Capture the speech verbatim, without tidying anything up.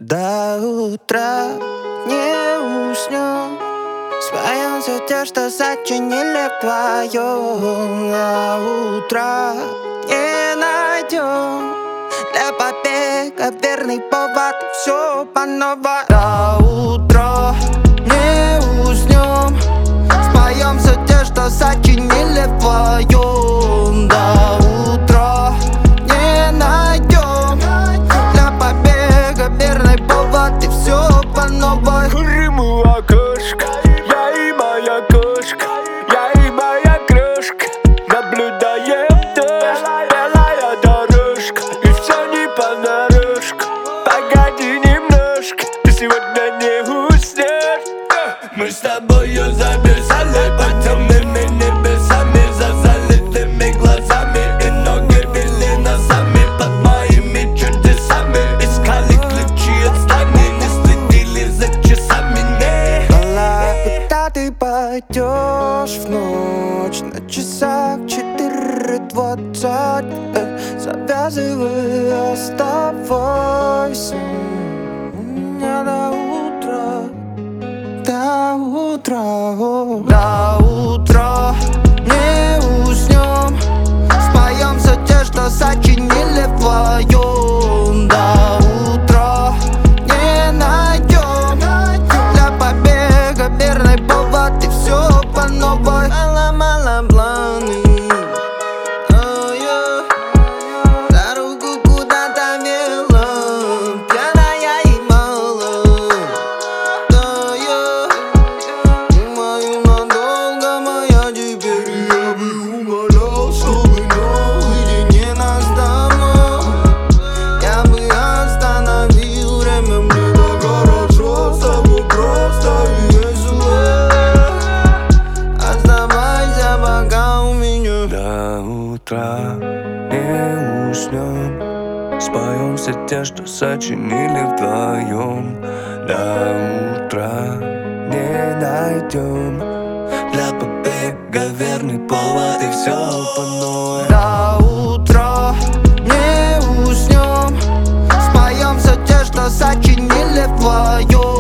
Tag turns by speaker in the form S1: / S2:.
S1: До утра не уснем, споем все те, что сочинили вдвоем. До утра не найдем для побега верный повод, и все по новой. До утра не уснем, споем все те, что сочинили вдвоем. До утра не найдем для побега верный повод, и все по новой.
S2: Рыму окошко, я и моя кошка, я и моя крошка, наблюдаем дождь, белая дорожка, и все не понарошку. Погоди немножко, ты сегодня не уснешь. Мы с тобою забежали по темными небесами, за залитыми глазами, и ноги вели носами под моими чудесами. Искали ключи от здания, не следили за часами, не.
S1: Мала, куда ты пойдешь в ночь? На часах четыре двадцать. Завязывай, оставайся у меня до утра. До утра, до утра не уснем, споем все те, что сочинили вдвоем. До утра не найдем для побега верный повод, и все по новой. Мало-мало планы, дорогу куда-то вела, пьяная и мало. Думаю, надолго моя теперь, я бы умолял, чтобы наедине нас домой. Я бы остановил время, мне так хорошо с тобой просто и весело. Оставайся пока у меня.
S2: До утра не уснем, споем все те, что сочинили вдвоем. До утра не найдем для побега верный повод, и все по новой.
S1: До утра не уснем, споем все те, что сочинили вдвоем.